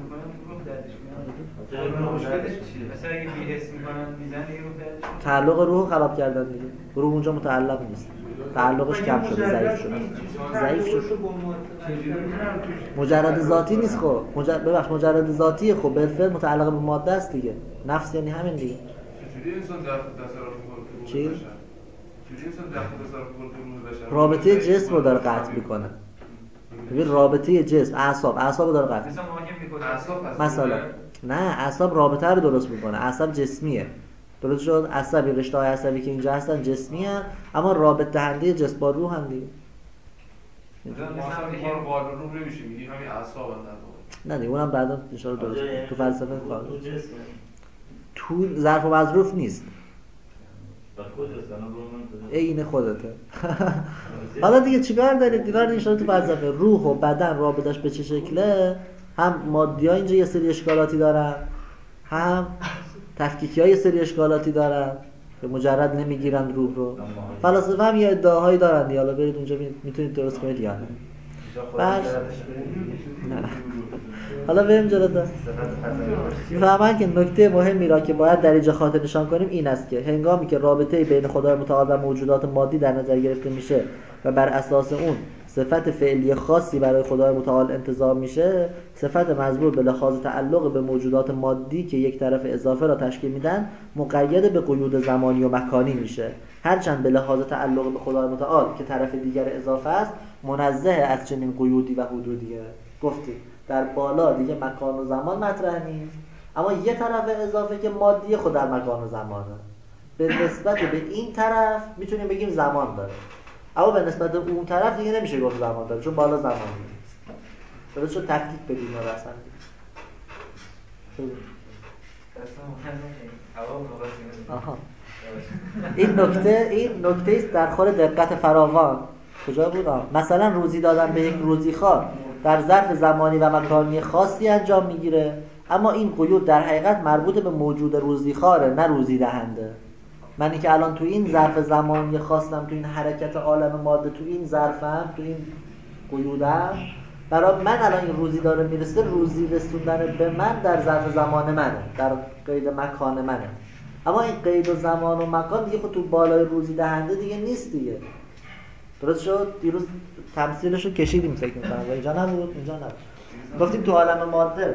Speaker 1: مثلا اگه بی‌حس میکنن میزنه یه روح دردش
Speaker 2: تعلق روح خراب کردن دیگه. روح اونجا متعلق نیست. تعلقش کم شده، ضعیف شد. مجرد ذاتی نیست خب. ببخش مجرد ذاتیه خب. بالفعل متعلق به ماده است دیگه. نفس یعنی همین دیگه.
Speaker 5: چجوری انسان تصرف میکنه؟
Speaker 2: چی؟
Speaker 5: چجوری انسان تصرف میکنه؟
Speaker 2: رابطه جسم رو داره قطع میکنه. ببین رابطه جسم اعصاب رو داره قطع. مثلا نه اعصاب رابطه رو درست میکنه. اعصاب جسمیه. درست شد؟ عصبی، رشته های عصبی که اینجا هستن جسمی هستن اما رابط دهنده جسم با روح هم دیگه.
Speaker 5: مثلا با روح نمیشه میگی همین اعصاب
Speaker 2: نه دیگه اونم بعدا ان شاء الله درست تو فلسفه کار تو ظرف و مظروف نیست. عین خودته. حالا دیگه چیکار دارید؟ دیگه ان شاء الله تو فلسفه روح و بدن رابطش به چه شکله؟ هم مادی‌ها اینجا یه سری اشکالاتی دارن، هم تفکیکی‌ها یه سری اشکالاتی دارن که مجرد نمیگیرن روح رو. فلاسفه هم یه ادعاهایی دارن دیگه. حالا برید اونجا میتونید درست کنید یا نه. حالا بریم جلوتر. میفهمن که نکته مهمی را که باید در اینجا خاطر نشان کنیم این است که هنگامی که رابطه بین خدای متعال و موجودات مادی در نظر گرفته میشه و بر اساس اون صفت فعلی خاصی برای خدای متعال انتزاع میشه، صفت مذکور به لحاظ تعلق به موجودات مادی که یک طرف اضافه را تشکیل میدن مقید به قیود زمانی و مکانی میشه، هرچند به لحاظ تعلق به خدای متعال که طرف دیگر اضافه است منزه از چنین قیودی و حدودیه. گفتیم در بالا دیگه مکان و زمان مطرح نیست، اما یه طرف اضافه که مادی خود در مکان و زمانه. به نسبت به این طرف میتونیم بگیم زمان داره، اما به نسبت به اون طرف دیگه نمیشه گفت زمان داره چون بالا زمان نیست. درست شد؟ تفکیک بدیم رسن. آها. این نکته است در خور دقت فراوان. کجا بود؟ مثلا روزی دادن به یک روزیخوار در ظرف زمانی و مکانی خاصی انجام میگیره، اما این قیود در حقیقت مربوط به موجود روزیخواره نه روزی دهنده. منی که الان تو این ظرف زمانی خواستم، تو این حرکت عالم ماده، تو این ظرفم، تو این قیودم، برای من الان این روزی داره میرسه، روزی رسوندن به من در ظرف زمان منه، در قید مکان منه. اما این قید و زمان و مکان دیگه خود تو بالای روزی دهنده دیگه نیست دیگه. درست شد؟ دیروز تمثیلشو کشیدیم فکر می‌کنم و اینجا نبود. گفتیم تو عالم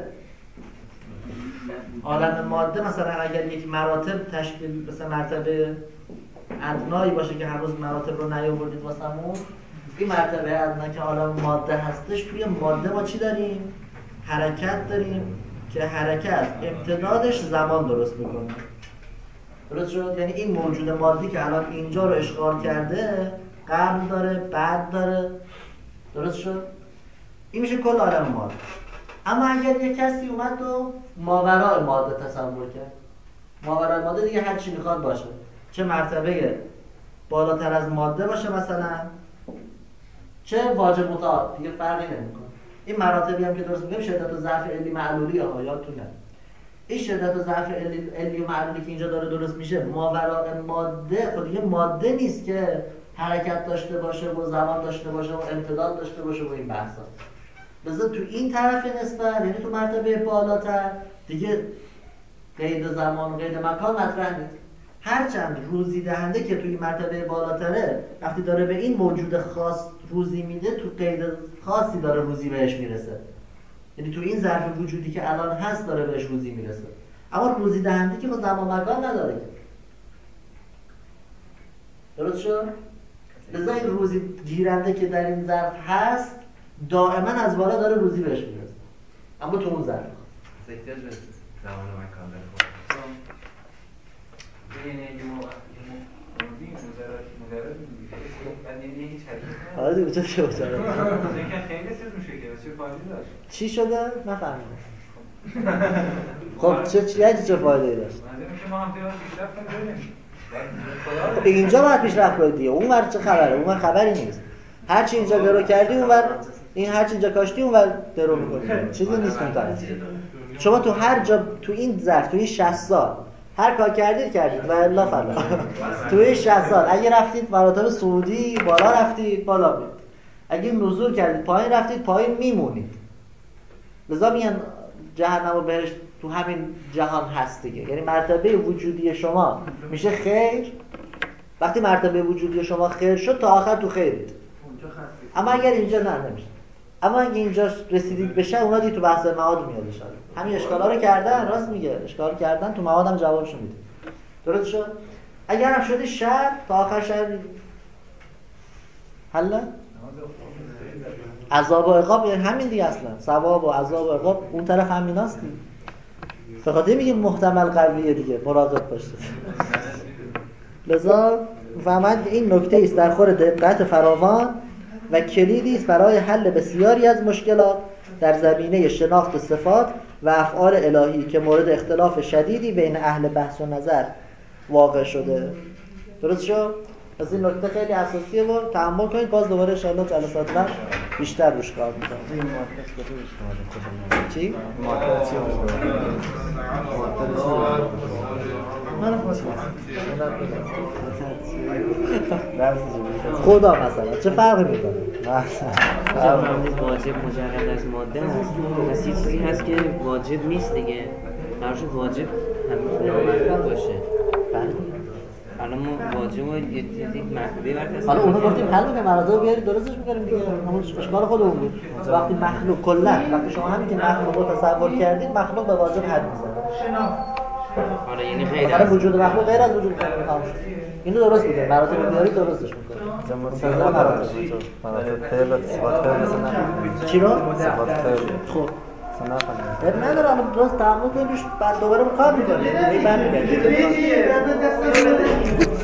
Speaker 2: ماده مثلا اگر یک مراتب تشکیل مثلا مرتبه ادنایی باشه که هنوز مراتب رو نیاوردید واسمون، این مرتبه ادنا که عالم ماده هستش، توی ماده ما چی داریم؟ حرکت داریم که حرکت امتدادش زمان درست میکنه. درست شد؟ یعنی این موجود مادی که الان اینجا رو اشغال کرده قبل داره، بعد داره. درست شد؟ این میشه کل عالم ماده. اما اگر یک کسی اومد و ماورای ماده تصور کرد، ماورای ماده دیگه هر چی میخواد باشه، چه مرتبه بالاتر از ماده باشه مثلا، چه واجب متعال، دیگه فرقی نمیکنه. این مراتبی هم که درست میگم شدت و ضعف علی معلولی ها، یادتونه این شدت و ضعف علی و معلولی که اینجا داره درست میشه ماورای ماده، خود دیگه ماده نیست که حرکت داشته باشه و زمان داشته باشه و امتداد داشته باشه و این بحثا. لذا تو این طرف نسبت، یعنی تو مرتبه بالاتر دیگه قید زمان و قید مکان مطرح نیست. هرچند روزی دهنده که توی مرتبه بالاتره وقتی داره به این موجود خاص روزی میده، تو قید خاصی داره روزی بهش میرسه، یعنی تو این ظرف وجودی که الان هست داره بهش روزی میرسه. اما روزی دهنده که خود زمان مکان نداره. درست شد؟ لذا این روزی گیرنده که در این ظرف هست دائما از بالا داره روزی بهش میرسه، اما تو اون ظرف
Speaker 4: احتیاج به زمان و مکان داره.
Speaker 1: یعنی اگه ما مجرد میگه هیچ حرکت
Speaker 2: حالا دیگه چه شد؟
Speaker 1: خیلی چیز میشه که چه فایده داشت؟
Speaker 2: چی شده؟ نفهمیدم. خب چه فایده داشت؟
Speaker 1: منظورم که ما هم دیگه پیشرفت کنیم.
Speaker 2: خب اینجا باید پیشرفت کنید دیگه. اون ور چه خبره؟ اون ور خبری نیست. هر چی اینجا درو کردی اون ور، این هر چی اینجا کاشتی اون ور درو می‌کنی. چیزی نیست اون طرف. شما تو هر جا تو این ظرف تو این 60 سال هر کار کردید و الا فلا. تو این 60 سال اگه رفتید مراتب سعودی بالا رفتید بالا بود. اگه نزول کردید پایین رفتید پایین میمونید. لذا میگن جهنم و بهشت تو همین جهان هست دیگه. یعنی مرتبه وجودی شما میشه خیر. وقتی مرتبه وجودی شما خیر شد تا آخر تو خیرید. اما اگر اینجا نمیشه. اما اگه اینجا رسیدید بشه اونا دیگه تو بحث معاد میاد ان شاءالله. همین اشکالا رو کردن، راست میگه. اشکال کردن تو معادم جوابشو میده. درست شد؟ اگر هم شده شر تا آخر شر حالا عذاب و عقاب یعنی همین دیگه اصلا. ثواب و عذاب و عقاب اون طرف همیناست دیگه. فقط میگیم محتمل قویه دیگه، مراقب باشید. لذا فهمید این نکته است در خور دقت فراوان و کلیدی است برای حل بسیاری از مشکلات در زمینه شناخت صفات و افعال الهی که مورد اختلاف شدیدی بین اهل بحث و نظر واقع شده. درست شد؟ از این نکته خیلی اساسیه و تأمل کنید. باز دوباره ان شاءالله جلسات بعد بیشتر روش کار می‌کنیم. چی؟ خدا مثلا چه فرقی میکنه؟
Speaker 6: واجب مجرد از ماده هست. پس یه چیزی هست که واجب نیست دیگه. قرارش واجب همین باشه. حالا ما واجب و یک مرتبه بررسی.
Speaker 2: حالا اونو گفتیم حل که مراتب بیارید درستش می‌کنیم دیگه. همون اشکال خودمون بود. وقتی مخلوق کلا وقتی شما همین که مخلوق رو تصور کردید مخلوق به واجب حد می‌زنه.
Speaker 6: حالا یعنی غیر از
Speaker 2: وجود مخلوق غیر از وجود خالق. اینو درست می‌کنید. مراتب بیارید درستش می‌کنید. مثلا مراتب فعل اثبات فعل مثلا چی رو؟ اثبات فعل. خب نه نداره. الان درست تعامل کنید بعد دوباره کار می‌کنید. برمیگردید.